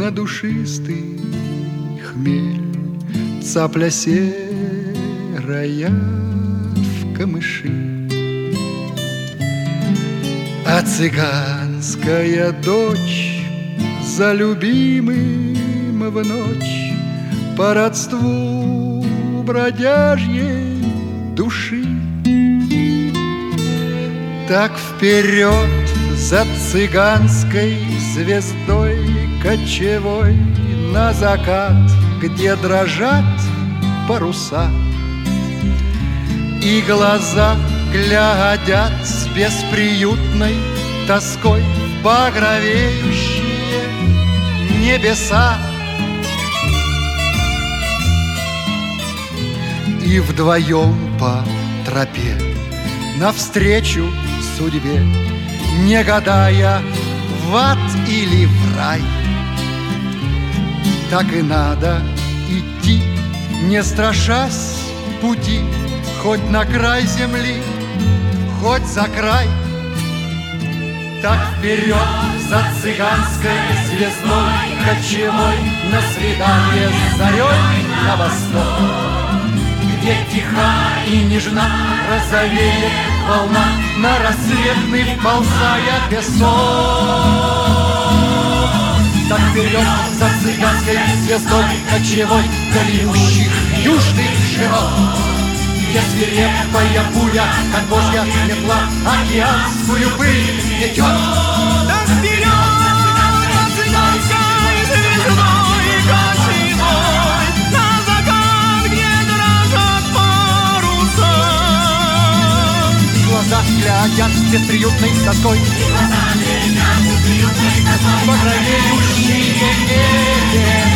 на душистый хмель, цапля серая в камыши. А цыганская дочь за любимым в ночь по родству бродяжьей души. Так вперед за цыганской звездой кочевой на закат, где дрожат паруса, и глаза глядят с бесприютной тоской в багровеющие небеса. И вдвоем по тропе навстречу судьбе, не гадая, в ад или в рай, так и надо идти, не страшась пути, хоть на край земли, хоть за край. Так вперед за цыганской звездой кочевой на свидание с зарей на восток, где тиха и нежна розовеет волна, на рассветный вползая песок. Так вперед за цыганской звездой кочевой долиющих южных широт, где свирепая буря, как божья метла, океанскую пыль метет. Так вперед за цыганской звездой кочевой на закат, где дрожат паруса. Глаза глядят с бесприютной тоской, Глаза глядят с бесприютной тоской, багровеющие небеса.